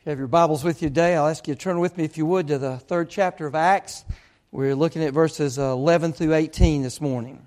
If you have your Bibles with you today, I'll ask you to turn with me, if you would, to the 3rd chapter of Acts. We're looking at verses 11 through 18 this morning.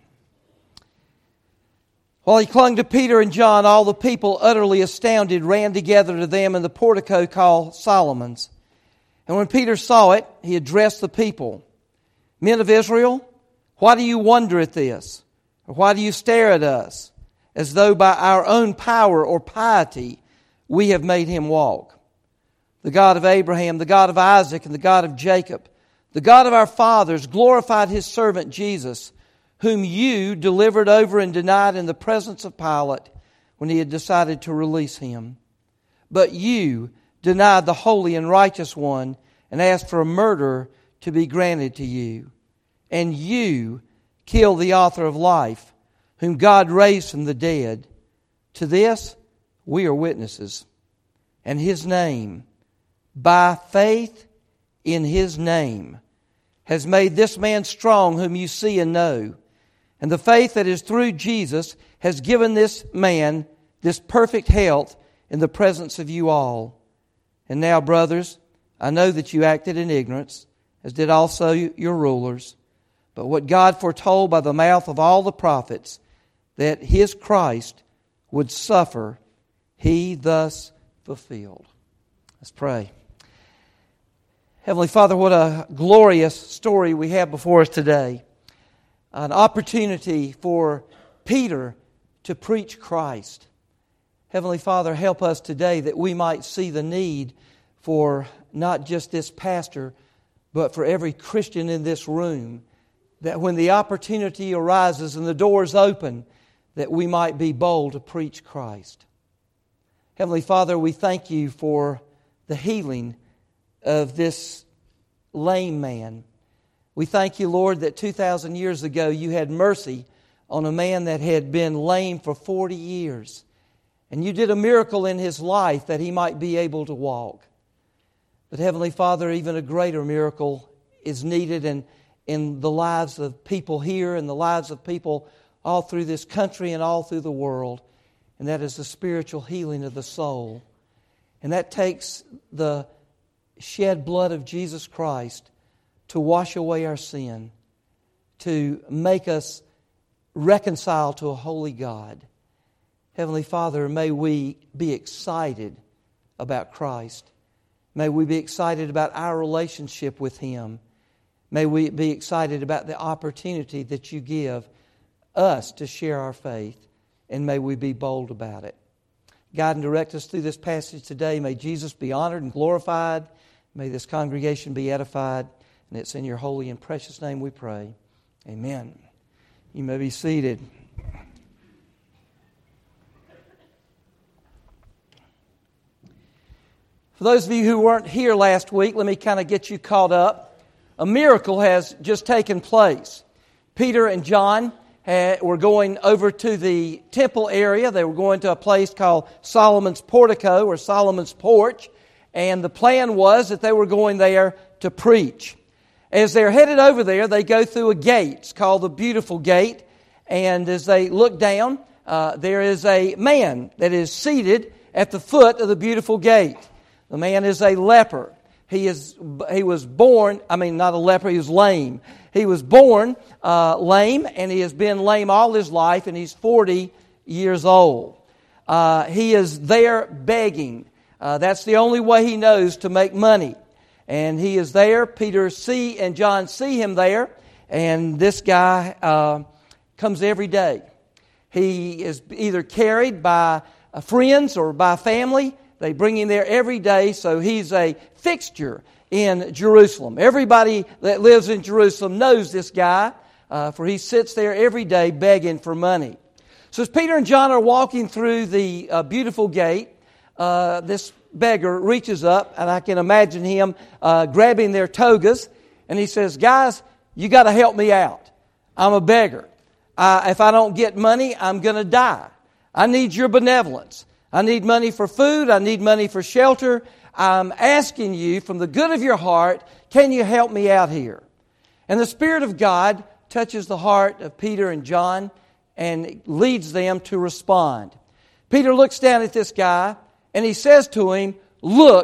While he clung to Peter and John, all the people, utterly astounded, ran together to them in the portico called Solomon's. And when Peter saw it, he addressed the people. Men of Israel, why do you wonder at this? Or why do you stare at us, as though by our own power or piety we have made him walk? The God of Abraham, the God of Isaac, and the God of Jacob, the God of our fathers, glorified His servant Jesus, whom you delivered over and denied in the presence of Pilate when he had decided to release him. But you denied the holy and righteous one and asked for a murderer to be granted to you. And you killed the author of life, whom God raised from the dead. To this we are witnesses. And His name, by faith in His name, has made this man strong whom you see and know. And the faith that is through Jesus has given this man this perfect health in the presence of you all. And now, brothers, I know that you acted in ignorance, as did also your rulers. But what God foretold by the mouth of all the prophets, that His Christ would suffer, He thus fulfilled. Let's pray. Heavenly Father, what a glorious story we have before us today. An opportunity for Peter to preach Christ. Heavenly Father, help us today that we might see the need for not just this pastor, but for every Christian in this room, that when the opportunity arises and the doors open, that we might be bold to preach Christ. Heavenly Father, we thank You for the healing of this lame man. We thank You, Lord, that 2,000 years ago You had mercy on a man that had been lame for 40 years. And You did a miracle in his life that he might be able to walk. But Heavenly Father, even a greater miracle is needed in the lives of people here and the lives of people all through this country and all through the world. And that is the spiritual healing of the soul. And that takes the shed blood of Jesus Christ to wash away our sin, to make us reconciled to a holy God. Heavenly Father, may we be excited about Christ. May we be excited about our relationship with Him. May we be excited about the opportunity that You give us to share our faith. And may we be bold about it. Guide and direct us through this passage today. May Jesus be honored and glorified. May this congregation be edified. And it's in Your holy and precious name we pray. Amen. You may be seated. For those of you who weren't here last week, let me kind of get you caught up. A miracle has just taken place. Peter and John were going over to the temple area. They were going to a place called Solomon's Portico or Solomon's Porch. And the plan was that they were going there to preach. As they're headed over there, they go through a gate. It's called the Beautiful Gate. And as they look down, there is a man that is seated at the foot of the Beautiful Gate. The man is a leper. He was born, not a leper, he was lame. He was born lame, and he has been lame all his life, and he's 40 years old. He is there begging. That's the only way he knows to make money. And he is there. Peter and John see him there, and this guy comes every day. He is either carried by friends or by family. They bring him there every day, so he's a fixture in Jerusalem. Everybody that lives in Jerusalem knows this guy, for he sits there every day begging for money. So as Peter and John are walking through the Beautiful Gate, this beggar reaches up, and I can imagine him grabbing their togas, and he says, "Guys, you got to help me out. I'm a beggar. If I don't get money, I'm going to die. I need your benevolence. I need money for food. I need money for shelter. I'm asking you from the good of your heart, can you help me out here?" And the Spirit of God touches the heart of Peter and John and leads them to respond. Peter looks down at this guy and he says to him, "Look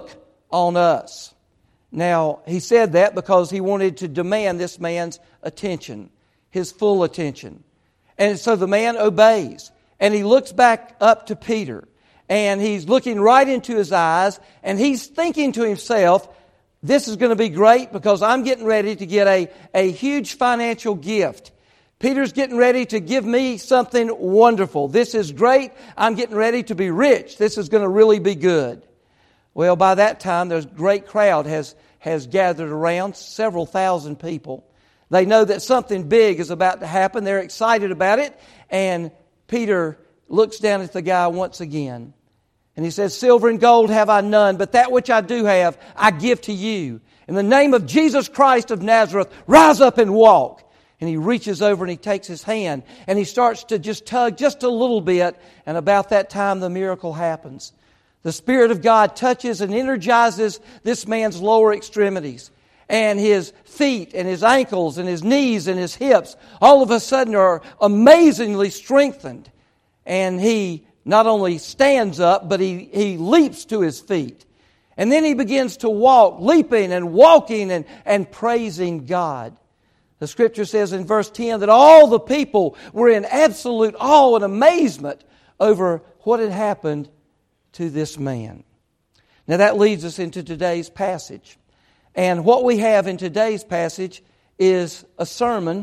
on us. Now, he said that because he wanted to demand this man's attention, his full attention. And so the man obeys. And he looks back up to Peter. And he's looking right into his eyes. And he's thinking to himself, this is going to be great because I'm getting ready to get a huge financial gift. Peter's getting ready to give me something wonderful. This is great. I'm getting ready to be rich. This is going to really be good. Well, by that time, there's a great crowd has gathered around, several thousand people. They know that something big is about to happen. They're excited about it. And Peter looks down at the guy once again. And he says, silver and gold have I none, but that which I do have, I give to you. In the name of Jesus Christ of Nazareth, rise up and walk. And he reaches over and he takes his hand. And he starts to just tug just a little bit. And about that time, the miracle happens. The Spirit of God touches and energizes this man's lower extremities. And his feet and his ankles and his knees and his hips all of a sudden are amazingly strengthened. And he not only stands up, but he leaps to his feet. And then he begins to walk, leaping and walking and praising God. The Scripture says in verse 10 that all the people were in absolute awe and amazement over what had happened to this man. Now that leads us into today's passage. And what we have in today's passage is a sermon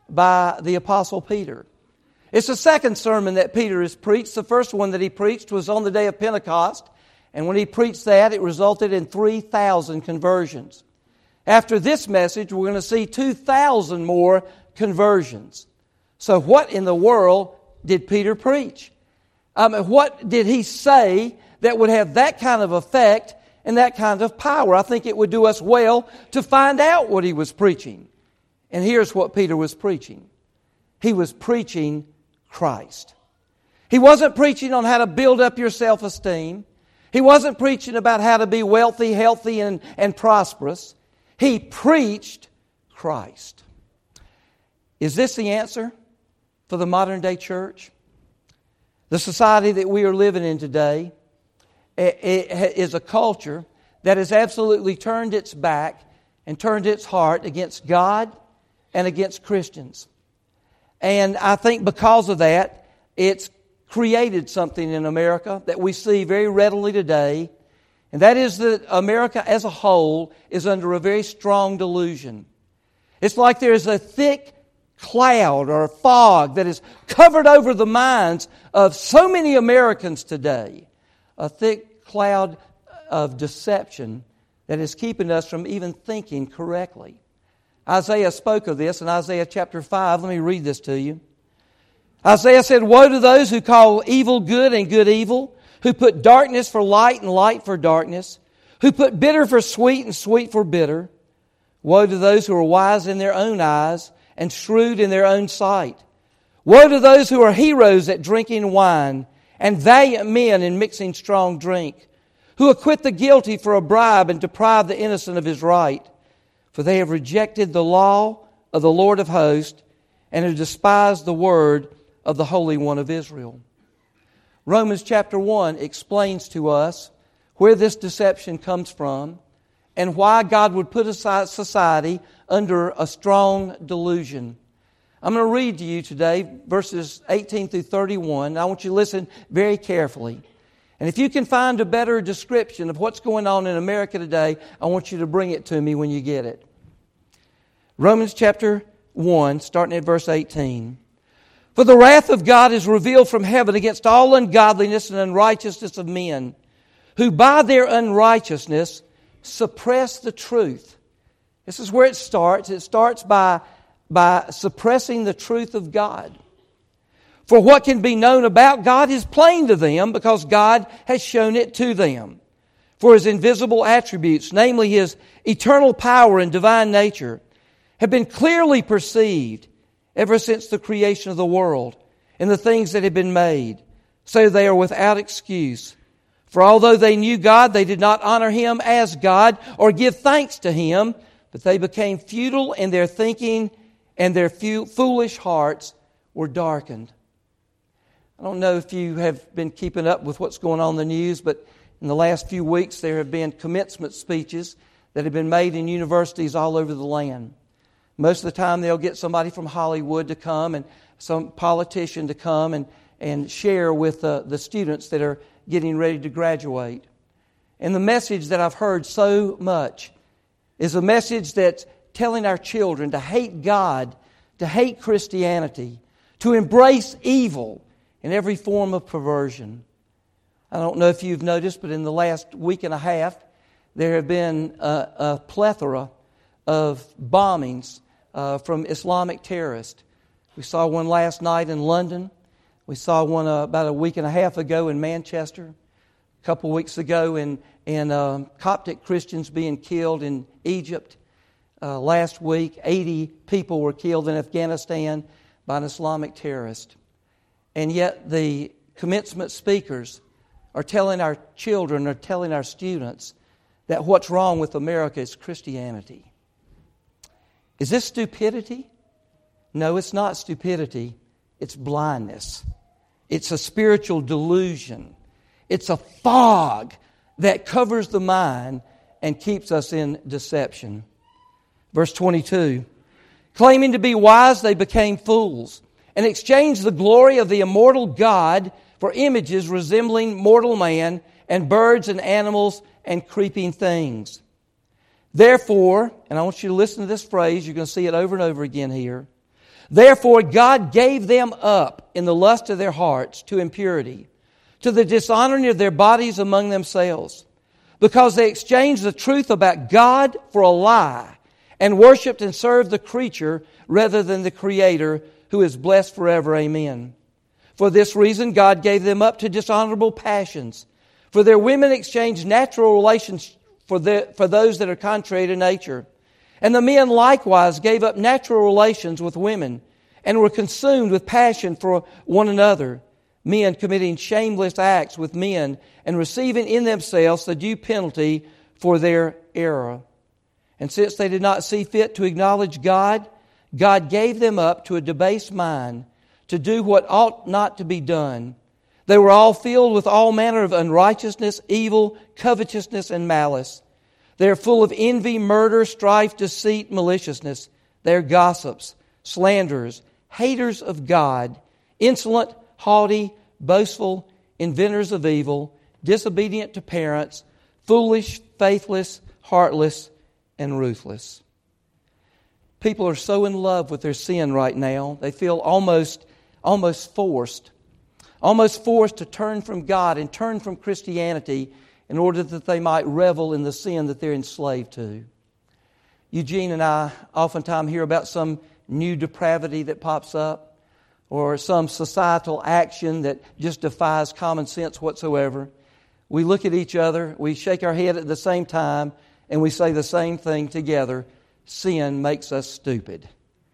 by the Apostle Peter. It's the second sermon that Peter has preached. The first one that he preached was on the day of Pentecost. And when he preached that, it resulted in 3,000 conversions. After this message, we're going to see 2,000 more conversions. So what in the world did Peter preach? What did he say that would have that kind of effect and that kind of power? I think it would do us well to find out what he was preaching. And here's what Peter was preaching. He was preaching Christ. He wasn't preaching on how to build up your self-esteem. He wasn't preaching about how to be wealthy, healthy, and prosperous. He preached Christ. Is this the answer for the modern day church? The society that we are living in today is a culture that has absolutely turned its back and turned its heart against God and against Christians. And I think because of that, it's created something in America that we see very readily today. And that is that America as a whole is under a very strong delusion. It's like there's a thick cloud or a fog that is covered over the minds of so many Americans today. A thick cloud of deception that is keeping us from even thinking correctly. Isaiah spoke of this in Isaiah chapter 5. Let me read this to you. Isaiah said, woe to those who call evil good and good evil, who put darkness for light and light for darkness, who put bitter for sweet and sweet for bitter. Woe to those who are wise in their own eyes and shrewd in their own sight. Woe to those who are heroes at drinking wine and valiant men in mixing strong drink, who acquit the guilty for a bribe and deprive the innocent of his right. For they have rejected the law of the Lord of hosts and have despised the word of the Holy One of Israel. Romans chapter 1 explains to us where this deception comes from and why God would put a society under a strong delusion. I'm going to read to you today verses 18 through 31. I want you to listen very carefully. And if you can find a better description of what's going on in America today, I want you to bring it to me when you get it. Romans chapter 1, starting at verse 18. For the wrath of God is revealed from heaven against all ungodliness and unrighteousness of men, who by their unrighteousness suppress the truth. This is where it starts. It starts by suppressing the truth of God. For what can be known about God is plain to them, because God has shown it to them. For His invisible attributes, namely His eternal power and divine nature, have been clearly perceived ever since the creation of the world and the things that have been made, so they are without excuse. For although they knew God, they did not honor Him as God or give thanks to Him, but they became futile in their thinking, and their foolish hearts were darkened. I don't know if you have been keeping up with what's going on in the news, but In the last few weeks, there have been commencement speeches that have been made in universities all over the land. Most of the time, they'll get somebody from Hollywood to come and some politician to come and share with the students that are getting ready to graduate. And the message that I've heard so much is a message that's telling our children to hate God, to hate Christianity, to embrace evil in every form of perversion. I don't know if you've noticed, but in the last week and a half, there have been a plethora of bombings from Islamic terrorists. We saw one last night in London. We saw one about a week and a half ago in Manchester. A couple of weeks ago in Coptic Christians being killed in Egypt. Last week, 80 people were killed in Afghanistan by an Islamic terrorist. And yet the commencement speakers are telling our children, are telling our students that what's wrong with America is Christianity. Is this stupidity? No, it's not stupidity. It's blindness. It's a spiritual delusion. It's a fog that covers the mind and keeps us in deception. Verse 22, claiming to be wise, they became fools and exchanged the glory of the immortal God for images resembling mortal man and birds and animals and creeping things. Therefore, and I want you to listen to this phrase, you're going to see it over and over again here. Therefore, God gave them up in the lust of their hearts to impurity, to the dishonoring of their bodies among themselves, because they exchanged the truth about God for a lie and worshipped and served the creature rather than the Creator, who is blessed forever. Amen. For this reason, God gave them up to dishonorable passions. For their women exchanged natural relations for those that are contrary to nature. And the men likewise gave up natural relations with women and were consumed with passion for one another, men committing shameless acts with men and receiving in themselves the due penalty for their error. And since they did not see fit to acknowledge God, God gave them up to a debased mind to do what ought not to be done. They were all filled with all manner of unrighteousness, evil, covetousness, and malice. They are full of envy, murder, strife, deceit, maliciousness. They are gossips, slanderers, haters of God, insolent, haughty, boastful, inventors of evil, disobedient to parents, foolish, faithless, heartless, and ruthless. People are so in love with their sin right now, they feel almost forced to turn from God and turn from Christianity in order that they might revel in the sin that they're enslaved to. Eugene and I oftentimes hear about some new depravity that pops up or some societal action that just defies common sense whatsoever. We look at each other, we shake our head at the same time, and we say the same thing together. Sin makes us stupid.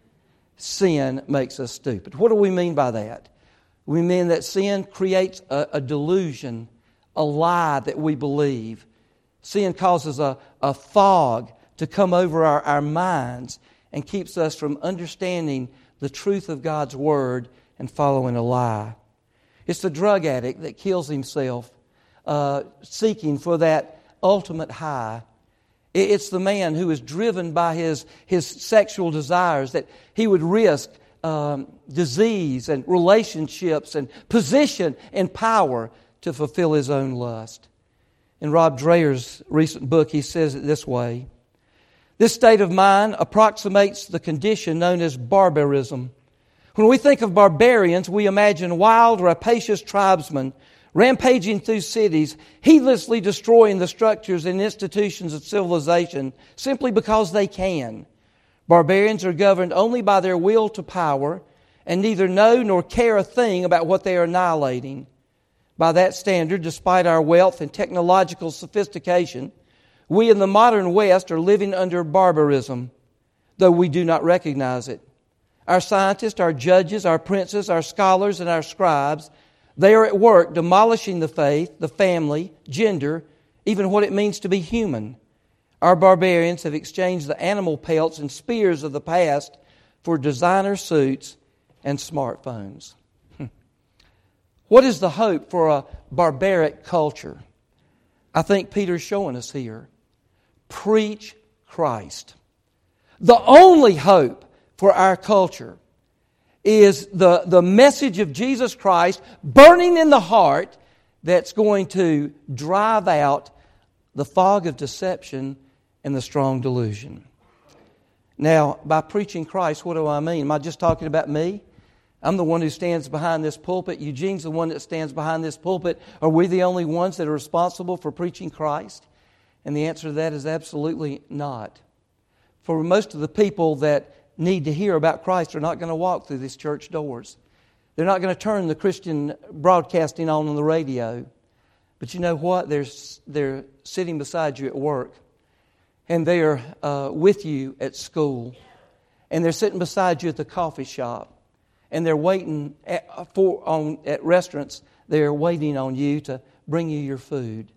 Sin makes us stupid. What do we mean by that? We mean that sin creates a delusion, a lie that we believe. Sin causes a fog to come over our minds and keeps us from understanding the truth of God's Word and following a lie. It's the drug addict that kills himself seeking for that ultimate high. It's the man who is driven by his sexual desires that he would risk disease and relationships and position and power to fulfill his own lust. In Rob Dreher's recent book, he says it this way. This state of mind approximates the condition known as barbarism. When we think of barbarians, we imagine wild, rapacious tribesmen rampaging through cities, heedlessly destroying the structures and institutions of civilization simply because they can. Barbarians are governed only by their will to power and neither know nor care a thing about what they are annihilating. By that standard, despite our wealth and technological sophistication, we in the modern West are living under barbarism, though we do not recognize it. Our scientists, our judges, our princes, our scholars, and our scribes, they are at work demolishing the faith, the family, gender, even what it means to be human. Our barbarians have exchanged the animal pelts and spears of the past for designer suits and smartphones. What is the hope for a barbaric culture? I think Peter's showing us here. Preach Christ. The only hope for our culture is the message of Jesus Christ burning in the heart that's going to drive out the fog of deception and the strong delusion. Now, by preaching Christ, what do I mean? Am I just talking about me? I'm the one who stands behind this pulpit. Eugene's the one that stands behind this pulpit. Are we the only ones that are responsible for preaching Christ? And the answer to that is absolutely not. For most of the people that need to hear about Christ are not going to walk through these church doors. They're not going to turn the Christian broadcasting on the radio. But you know what? They're sitting beside you at work. And they're with you at school. And they're sitting beside you at the coffee shop. And they're waiting at restaurants. They're waiting on you to bring you your food.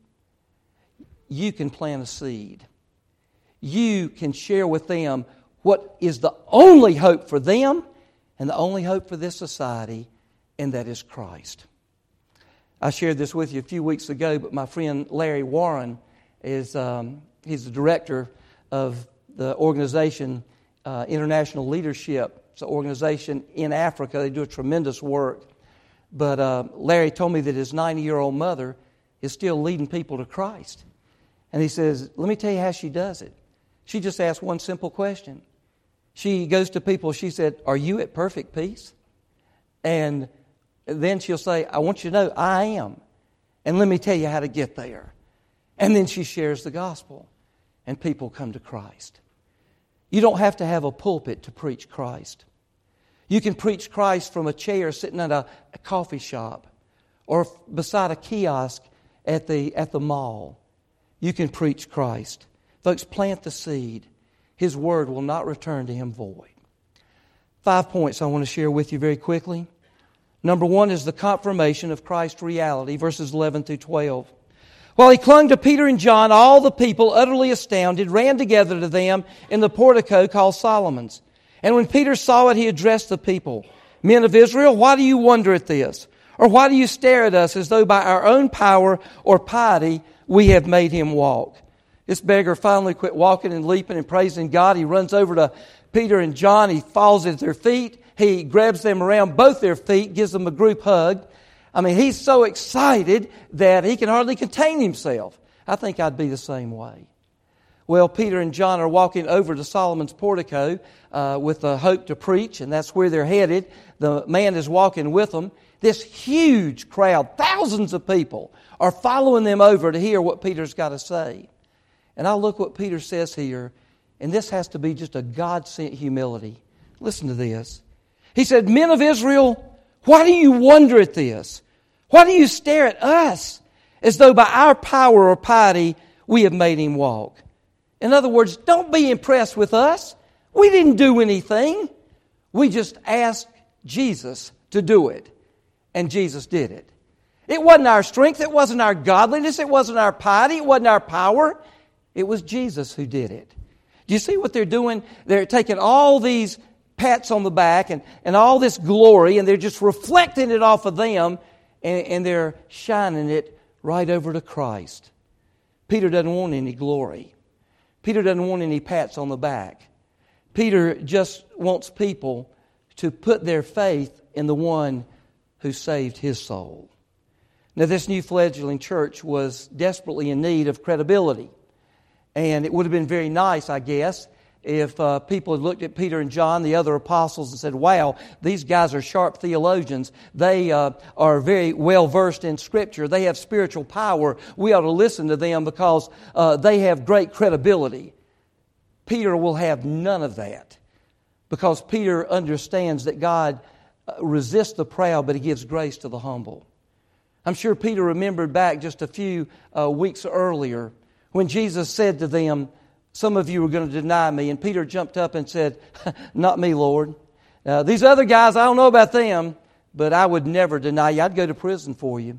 You can plant a seed. You can share with them what is the only hope for them and the only hope for this society, and that is Christ. I shared this with you a few weeks ago, but my friend Larry Warren is he's the director of the organization International Leadership. It's an organization in Africa. They do a tremendous work. But Larry told me that his 90-year-old mother is still leading people to Christ. And he says, let me tell you how she does it. She just asks one simple question. She goes to people, she said, are you at perfect peace? And then she'll say, I want you to know I am. And let me tell you how to get there. And then she shares the gospel. And people come to Christ. You don't have to have a pulpit to preach Christ. You can preach Christ from a chair sitting at a coffee shop or beside a kiosk at the mall. You can preach Christ. Folks, plant the seed. His word will not return to Him void. 5 points I want to share with you very quickly. Number 1 is the confirmation of Christ's reality, verses 11 through 12. While he clung to Peter and John, all the people, utterly astounded, ran together to them in the portico called Solomon's. And when Peter saw it, he addressed the people. Men of Israel, why do you wonder at this? Or why do you stare at us as though by our own power or piety we have made him walk? This beggar finally quit walking and leaping and praising God. He runs over to Peter and John. He falls at their feet. He grabs them around both their feet, gives them a group hug. I mean, he's so excited that he can hardly contain himself. I think I'd be the same way. Well, Peter and John are walking over to Solomon's portico with the hope to preach, and that's where they're headed. The man is walking with them. This huge crowd, thousands of people, are following them over to hear what Peter's got to say. And I look what Peter says here, and this has to be just a God-sent humility. Listen to this. He said, Men of Israel, why do you wonder at this? Why do you stare at us as though by our power or piety we have made him walk? In other words, don't be impressed with us. We didn't do anything. We just asked Jesus to do it. And Jesus did it. It wasn't our strength. It wasn't our godliness. It wasn't our piety. It wasn't our power. It was Jesus who did it. Do you see what they're doing? They're taking all these pats on the back and all this glory, and they're just reflecting it off of them, and they're shining it right over to Christ. Peter doesn't want any glory. Peter doesn't want any pats on the back. Peter just wants people to put their faith in the one who saved his soul. Now, this new fledgling church was desperately in need of credibility. And it would have been very nice, I guess, if people had looked at Peter and John, the other apostles, and said, wow, these guys are sharp theologians. They are very well versed in Scripture. They have spiritual power. We ought to listen to them because they have great credibility. Peter will have none of that because Peter understands that God resists the proud, but He gives grace to the humble. I'm sure Peter remembered back just a few weeks earlier when Jesus said to them, some of you are going to deny me. And Peter jumped up and said, not me, Lord. These other guys, I don't know about them, but I would never deny you. I'd go to prison for you.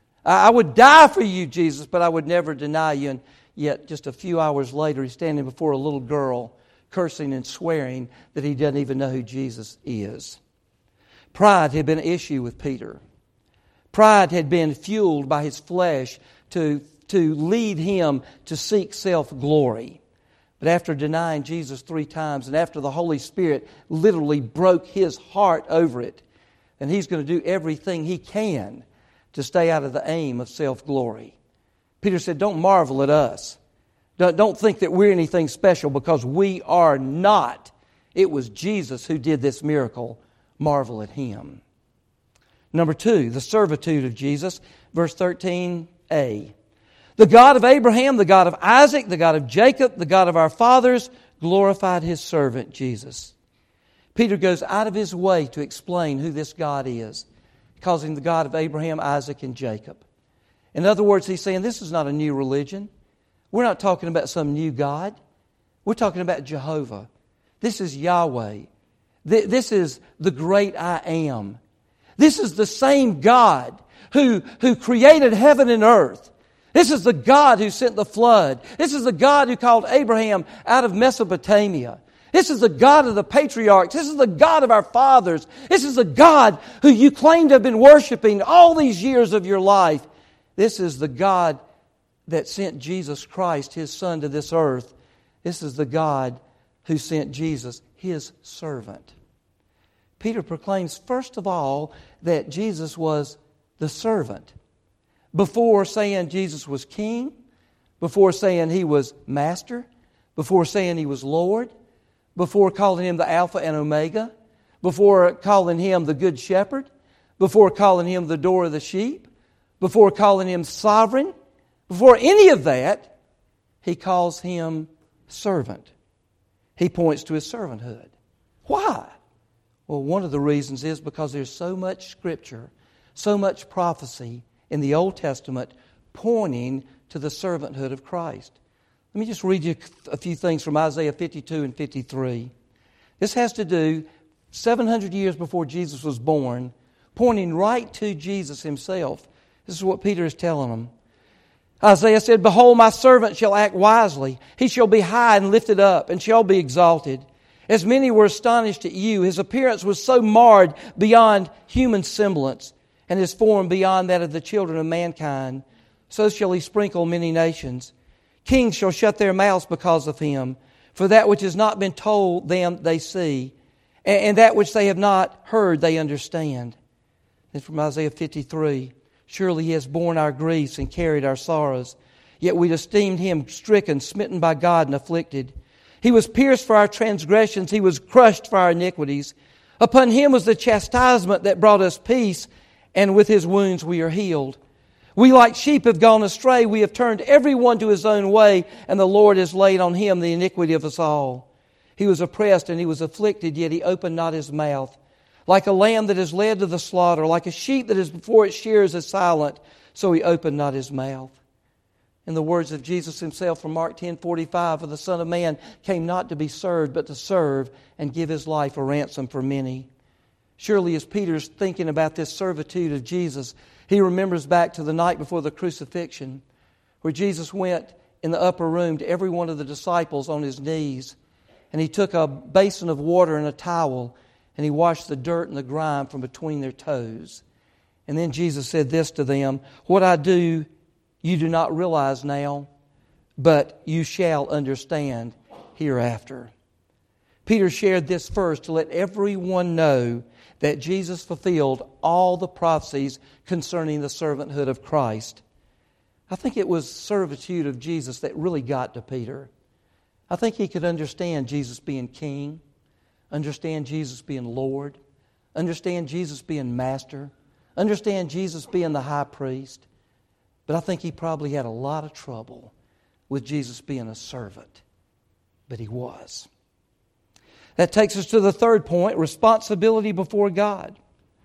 I would die for you, Jesus, but I would never deny you. And yet, just a few hours later, he's standing before a little girl, cursing and swearing that he doesn't even know who Jesus is. Pride had been an issue with Peter. Pride had been fueled by his flesh to to lead him to seek self-glory. But after denying Jesus 3 times, and after the Holy Spirit literally broke his heart over it, then he's going to do everything he can to stay out of the aim of self-glory. Peter said, don't marvel at us. Don't think that we're anything special, because we are not. It was Jesus who did this miracle. Marvel at him. Number 2, the servitude of Jesus. Verse 13a. The God of Abraham, the God of Isaac, the God of Jacob, the God of our fathers, glorified his servant Jesus. Peter goes out of his way to explain who this God is. He calls him the God of Abraham, Isaac, and Jacob. In other words, he's saying this is not a new religion. We're not talking about some new God. We're talking about Jehovah. This is Yahweh. This is the great I am. This is the same God who created heaven and earth. This is the God who sent the flood. This is the God who called Abraham out of Mesopotamia. This is the God of the patriarchs. This is the God of our fathers. This is the God who you claim to have been worshiping all these years of your life. This is the God that sent Jesus Christ, His Son, to this earth. This is the God who sent Jesus, His servant. Peter proclaims, first of all, that Jesus was the servant. Before saying Jesus was king, before saying He was master, before saying He was Lord, before calling Him the Alpha and Omega, before calling Him the Good Shepherd, before calling Him the door of the sheep, before calling Him sovereign, before any of that, He calls Him servant. He points to His servanthood. Why? Well, one of the reasons is because there's so much Scripture, so much prophecy in the Old Testament pointing to the servanthood of Christ. Let me just read you a few things from Isaiah 52 and 53. This has to do 700 years before Jesus was born, pointing right to Jesus Himself. This is what Peter is telling them. Isaiah said, "Behold, my servant shall act wisely. He shall be high and lifted up, and shall be exalted. As many were astonished at you, His appearance was so marred beyond human semblance, and His form beyond that of the children of mankind. So shall He sprinkle many nations. Kings shall shut their mouths because of Him. For that which has not been told them they see, and that which they have not heard they understand." Then from Isaiah 53, "Surely He has borne our griefs and carried our sorrows. Yet we esteemed Him stricken, smitten by God, and afflicted. He was pierced for our transgressions. He was crushed for our iniquities. Upon Him was the chastisement that brought us peace, and with His wounds we are healed. We like sheep have gone astray. We have turned every one to his own way, and the Lord has laid on Him the iniquity of us all. He was oppressed and He was afflicted, yet He opened not His mouth. Like a lamb that is led to the slaughter, like a sheep that is before its shearers is silent, so He opened not His mouth." In the words of Jesus Himself from Mark 10:45, "For the Son of Man came not to be served, but to serve and give His life a ransom for many." Surely as Peter's thinking about this servitude of Jesus, he remembers back to the night before the crucifixion, where Jesus went in the upper room to every one of the disciples on His knees, and He took a basin of water and a towel, and He washed the dirt and the grime from between their toes. And then Jesus said this to them, "What I do, you do not realize now, but you shall understand hereafter." Peter shared this first to let everyone know that Jesus fulfilled all the prophecies concerning the servanthood of Christ. I think it was servitude of Jesus that really got to Peter. I think he could understand Jesus being king, understand Jesus being Lord, understand Jesus being master, understand Jesus being the high priest. But I think he probably had a lot of trouble with Jesus being a servant. But He was. That takes us to the third point, responsibility before God.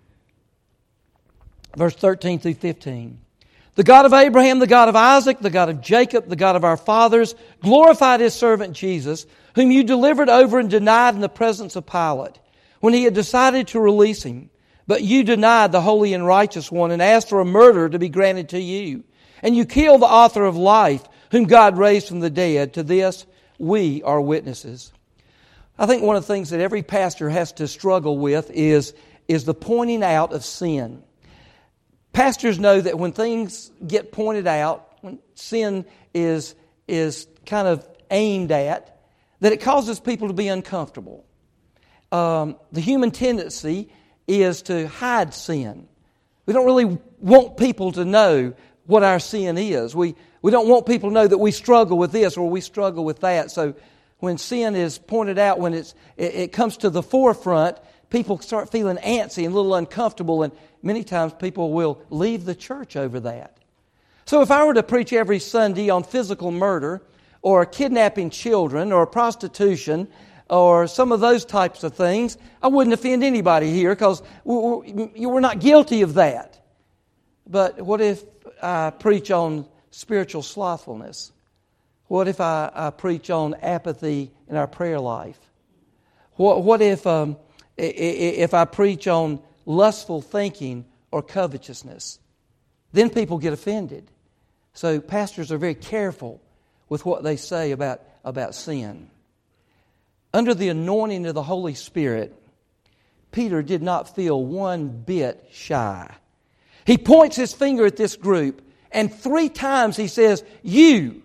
Verse 13 through 15. "The God of Abraham, the God of Isaac, the God of Jacob, the God of our fathers, glorified His servant Jesus, whom you delivered over and denied in the presence of Pilate, when he had decided to release Him. But you denied the holy and righteous one and asked for a murderer to be granted to you. And you killed the author of life, whom God raised from the dead. To this we are witnesses." I think one of the things that every pastor has to struggle with is the pointing out of sin. Pastors know that when things get pointed out, when sin is kind of aimed at, that it causes people to be uncomfortable. The human tendency is to hide sin. We don't really want people to know what our sin is. We don't want people to know that we struggle with this or we struggle with that. So when sin is pointed out, when it comes to the forefront, people start feeling antsy and a little uncomfortable, and many times people will leave the church over that. So if I were to preach every Sunday on physical murder or kidnapping children or prostitution or some of those types of things, I wouldn't offend anybody here because we're not guilty of that. But what if I preach on spiritual slothfulness? What if I preach on apathy in our prayer life? What if I preach on lustful thinking or covetousness? Then people get offended. So pastors are very careful with what they say about sin. Under the anointing of the Holy Spirit, Peter did not feel one bit shy. He points his finger at this group, and 3 times he says, you.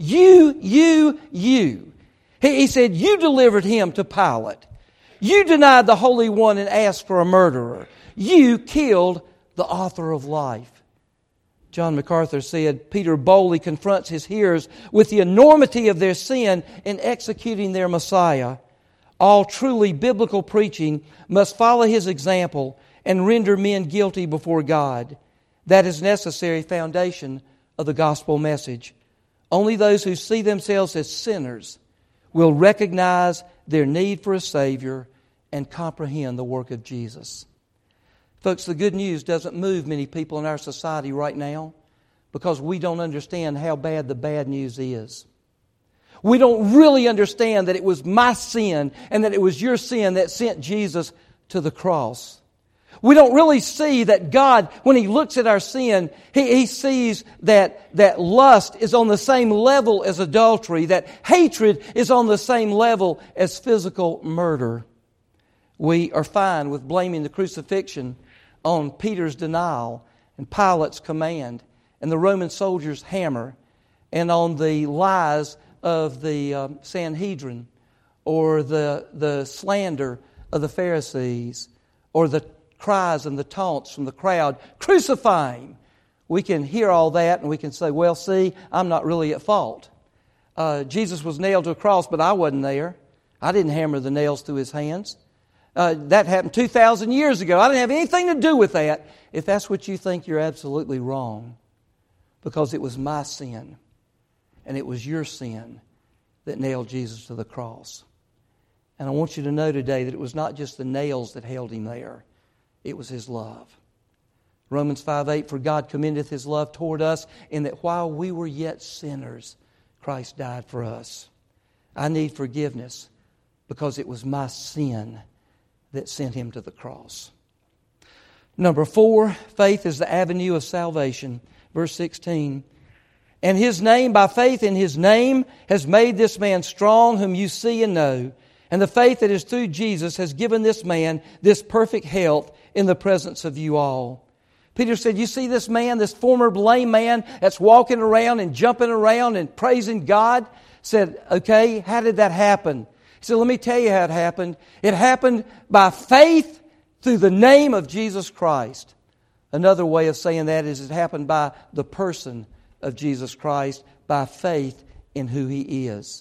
He said, you delivered him to Pilate. You denied the Holy One and asked for a murderer. You killed the author of life. John MacArthur said, Peter boldly confronts his hearers with the enormity of their sin in executing their Messiah. All truly biblical preaching must follow his example and render men guilty before God. That is necessary foundation of the gospel message. Only those who see themselves as sinners will recognize their need for a Savior and comprehend the work of Jesus. Folks, the good news doesn't move many people in our society right now because we don't understand how bad the bad news is. We don't really understand that it was my sin and that it was your sin that sent Jesus to the cross. We don't really see that God, when He looks at our sin, He sees that lust is on the same level as adultery, that hatred is on the same level as physical murder. We are fine with blaming the crucifixion on Peter's denial and Pilate's command and the Roman soldiers' hammer and on the lies of the Sanhedrin or the slander of the Pharisees or the cries and the taunts from the crowd, crucify Him. We can hear all that and we can say, well, see, I'm not really at fault. Jesus was nailed to a cross, but I wasn't there. I didn't hammer the nails through His hands. That happened 2,000 years ago. I didn't have anything to do with that. If that's what you think, you're absolutely wrong. Because it was my sin and it was your sin that nailed Jesus to the cross. And I want you to know today that it was not just the nails that held Him there. It was His love. Romans 5:8, for God commendeth His love toward us in that while we were yet sinners, Christ died for us. I need forgiveness because it was my sin that sent Him to the cross. Number 4, faith is the avenue of salvation. Verse 16, and His name, by faith in His name, has made this man strong whom you see and know. And the faith that is through Jesus has given this man this perfect health in the presence of you all. Peter said, you see this man, this former lame man that's walking around and jumping around and praising God? Said, okay, how did that happen? He said, let me tell you how it happened. It happened by faith through the name of Jesus Christ. Another way of saying that is it happened by the person of Jesus Christ, by faith in who He is.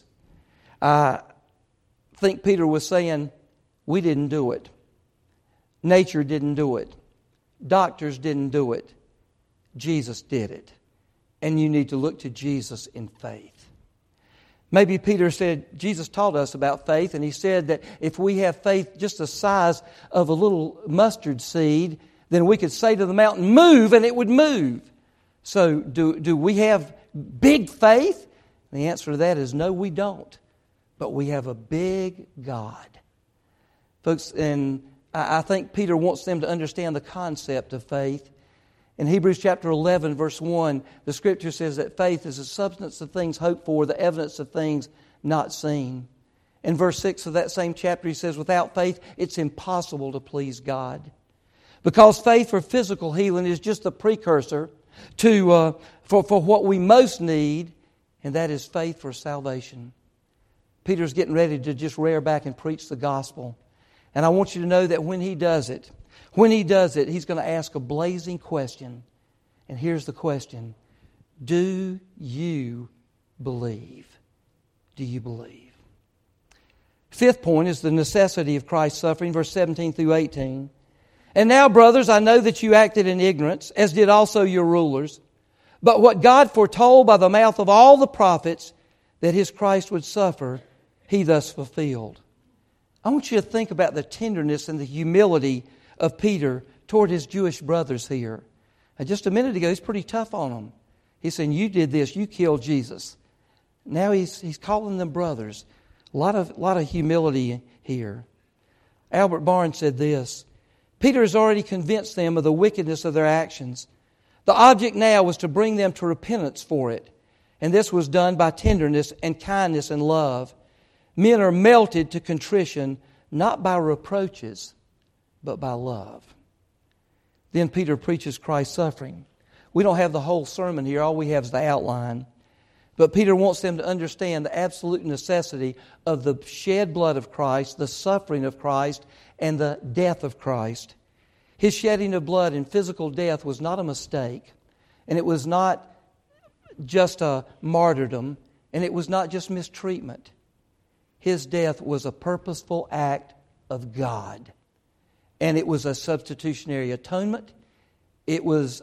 I think Peter was saying, we didn't do it. Nature didn't do it. Doctors didn't do it. Jesus did it. And you need to look to Jesus in faith. Maybe Peter said, Jesus taught us about faith, and he said that if we have faith just the size of a little mustard seed, then we could say to the mountain, move, and it would move. So do we have big faith? The answer to that is no, we don't. But we have a big God. Folks, and I think Peter wants them to understand the concept of faith. In Hebrews chapter 11, verse 1, the Scripture says that faith is the substance of things hoped for, the evidence of things not seen. In verse 6 of that same chapter, he says, without faith, it's impossible to please God. Because faith for physical healing is just a precursor for what we most need, and that is faith for salvation. Peter's getting ready to just rear back and preach the gospel. And I want you to know that when he does it, he's going to ask a blazing question. And here's the question. Do you believe? Do you believe? Fifth point is the necessity of Christ's suffering, verse 17 through 18. And now, brothers, I know that you acted in ignorance, as did also your rulers. But what God foretold by the mouth of all the prophets, that His Christ would suffer, He thus fulfilled. I want you to think about the tenderness and the humility of Peter toward his Jewish brothers here. Now, just a minute ago, he's pretty tough on them. He's saying, you did this, you killed Jesus. Now he's calling them brothers. A lot of humility here. Albert Barnes said this, Peter has already convinced them of the wickedness of their actions. The object now was to bring them to repentance for it. And this was done by tenderness and kindness and love. Men are melted to contrition, not by reproaches, but by love. Then Peter preaches Christ's suffering. We don't have the whole sermon here. All we have is the outline. But Peter wants them to understand the absolute necessity of the shed blood of Christ, the suffering of Christ, and the death of Christ. His shedding of blood in physical death was not a mistake. And it was not just a martyrdom. And it was not just mistreatment. His death was a purposeful act of God. And it was a substitutionary atonement. It was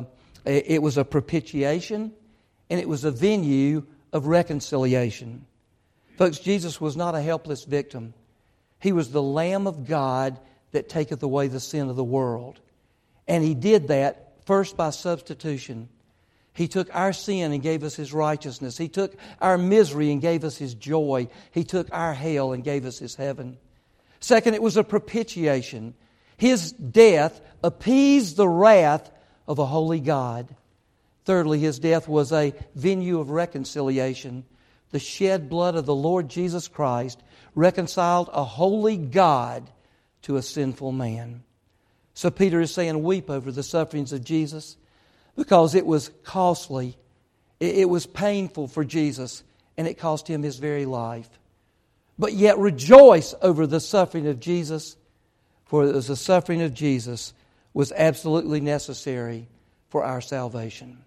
a propitiation. And it was a venue of reconciliation. Folks, Jesus was not a helpless victim. He was the Lamb of God that taketh away the sin of the world. And He did that first by substitution. He took our sin and gave us His righteousness. He took our misery and gave us His joy. He took our hell and gave us His heaven. Second, it was a propitiation. His death appeased the wrath of a holy God. Thirdly, His death was a venue of reconciliation. The shed blood of the Lord Jesus Christ reconciled a holy God to a sinful man. So Peter is saying, weep over the sufferings of Jesus because it was costly. It was painful for Jesus, and it cost Him His very life. But yet rejoice over the suffering of Jesus, for the suffering of Jesus was absolutely necessary for our salvation.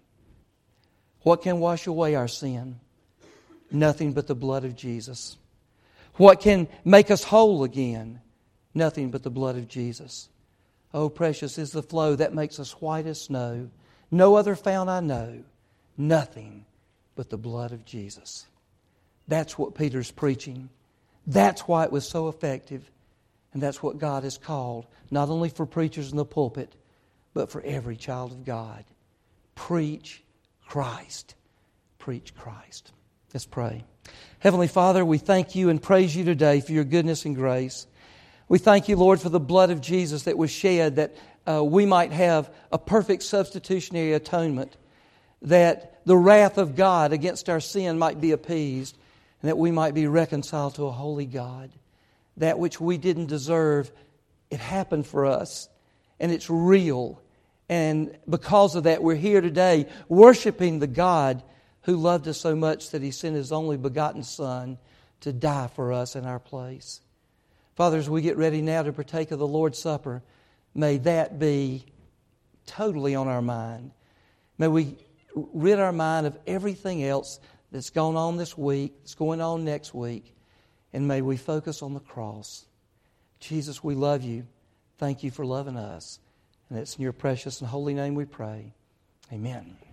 What can wash away our sin? Nothing but the blood of Jesus. What can make us whole again? Nothing but the blood of Jesus. Oh, precious is the flow that makes us white as snow. No other fount I know. Nothing but the blood of Jesus. That's what Peter's preaching. That's why it was so effective. And that's what God has called, not only for preachers in the pulpit, but for every child of God. Preach Christ. Preach Christ. Let's pray. Heavenly Father, we thank You and praise You today for Your goodness and grace. We thank You, Lord, for the blood of Jesus that was shed that we might have a perfect substitutionary atonement, that the wrath of God against our sin might be appeased, and that we might be reconciled to a holy God. That which we didn't deserve, it happened for us, and it's real. And because of that, we're here today worshiping the God who loved us so much that He sent His only begotten Son to die for us in our place. Father, as we get ready now to partake of the Lord's Supper, may that be totally on our mind. May we rid our mind of everything else that's gone on this week, that's going on next week, and may we focus on the cross. Jesus, we love You. Thank You for loving us. And it's in Your precious and holy name we pray. Amen.